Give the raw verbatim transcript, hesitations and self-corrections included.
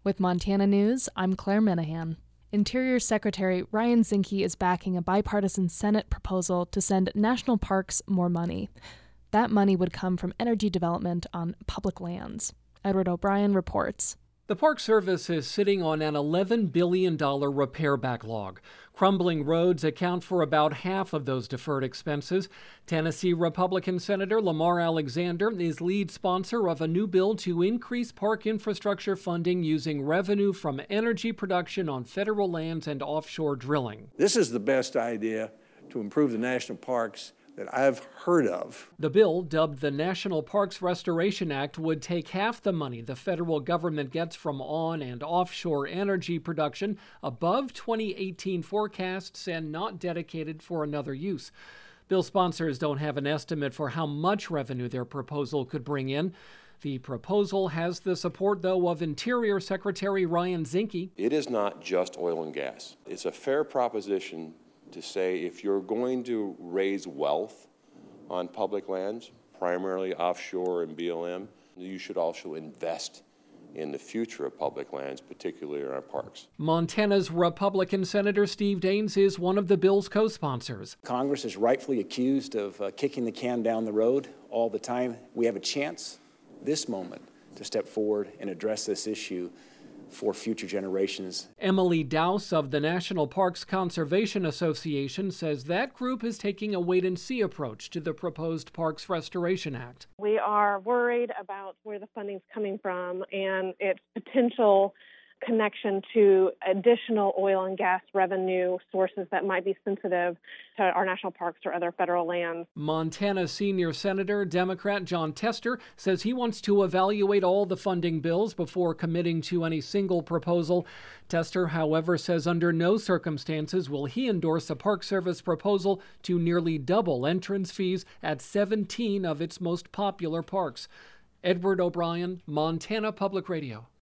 With Montana News, I'm Claire Minahan. Interior Secretary Ryan Zinke is backing a bipartisan Senate proposal to send national parks more money. That money would come from energy development on public lands. Edward O'Brien reports. The Park Service is sitting on an eleven billion dollars repair backlog. Crumbling roads account for about half of those deferred expenses. Tennessee Republican Senator Lamar Alexander is lead sponsor of a new bill to increase park infrastructure funding using revenue from energy production on federal lands and offshore drilling. This is the best idea to improve the national parks that I've heard of. The bill, dubbed the National Parks Restoration Act, would take half the money the federal government gets from on and offshore energy production above twenty eighteen forecasts and not dedicated for another use. Bill sponsors don't have an estimate for how much revenue their proposal could bring in. The proposal has the support, though, of Interior Secretary Ryan Zinke. It is not just oil and gas. It's a fair proposition to say if you're going to raise wealth on public lands, primarily offshore and B L M, you should also invest in the future of public lands, particularly in our parks. Montana's Republican Senator Steve Daines is one of the bill's co-sponsors. Congress is rightfully accused of uh, kicking the can down the road all the time. We have a chance this moment to step forward and address this issue for future generations. Emily Dowse of the National Parks Conservation Association says that group is taking a wait-and-see approach to the proposed Parks Restoration Act. We are worried about where the funding's coming from and its potential connection to additional oil and gas revenue sources that might be sensitive to our national parks or other federal lands. Montana Senior Senator Democrat Jon Tester says he wants to evaluate all the funding bills before committing to any single proposal. Tester, however, says under no circumstances will he endorse a Park Service proposal to nearly double entrance fees at seventeen of its most popular parks. Edward O'Brien, Montana Public Radio.